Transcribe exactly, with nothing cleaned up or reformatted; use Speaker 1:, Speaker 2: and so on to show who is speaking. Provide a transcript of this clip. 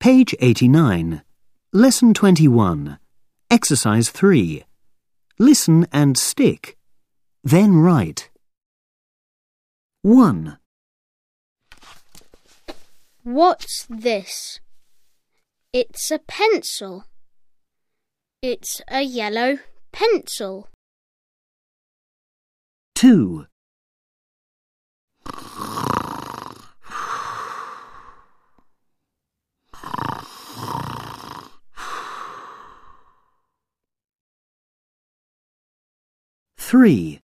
Speaker 1: Page eighty-nine. Lesson twenty-one. Exercise three. Listen and stick. Then write. one.
Speaker 2: What's this? It's a pencil. It's a yellow pencil.
Speaker 1: two. three.